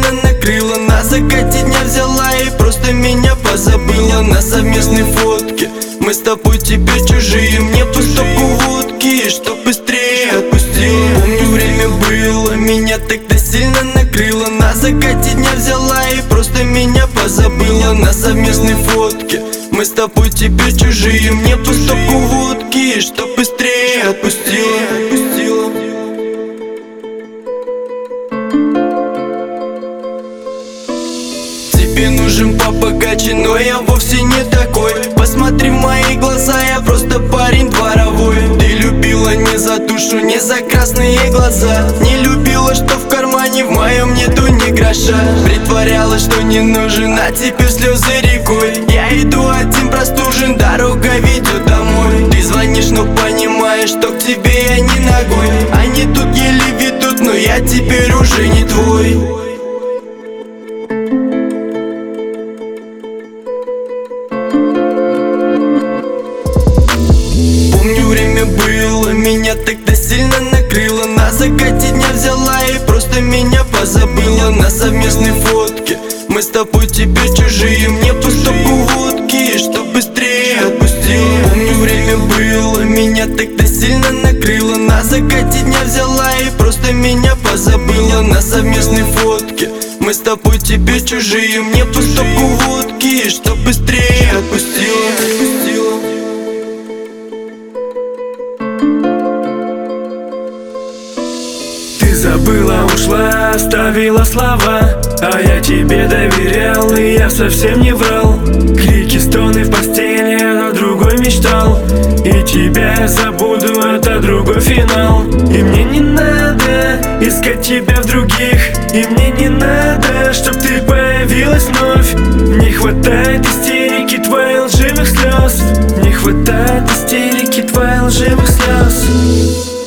сильно накрыла. На закате дня взяла и просто меня позабыла. На совместной фотке мы с тобой теперь чужие. Мне по стопку водки, чтоб быстрее отпустила. Помню, время было, меня тогда сильно накрыло. На закате дня взяла и просто меня позабыла. На совместной фотке мы с тобой теперь чужие. Мне по стопку водки, чтоб быстрее отпустила. Тебе нужен побогаче, но я вовсе не такой. Посмотри в мои глаза, я просто парень дворовой. Ты любила не за душу, не за красные глаза. Не любила, что в кармане в моем нету ни гроша. Притворялась, что не нужен, а теперь слезы рекой. Я иду один простужен, дорога ведет домой. Ты звонишь, но понимаешь, что к тебе я не ногой. Они тут еле ведут, но я теперь уже не твой. Время было, меня тогда сильно накрыло. На закате дня взяла и просто меня позабыла. На совместной фотке мы с тобой теперь чужие. Мне по стопку водки, чтоб быстрее отпустила. Помню, время было, меня тогда сильно накрыло. На закате дня взяла и просто меня позабыла. На совместной фотке мы с тобой теперь чужие. Мне по стопку водки, чтоб быстрее отпустила. Забыла, ушла, оставила слова, а я тебе доверял, и я совсем не врал. Крики, стоны в постели, я о другой мечтал. И тебя я забуду, это другой финал. И мне не надо искать тебя в других. И мне не надо, чтоб ты появилась вновь. Не хватает истерики твоих лживых слез. Не хватает истерики твоих лживых слез.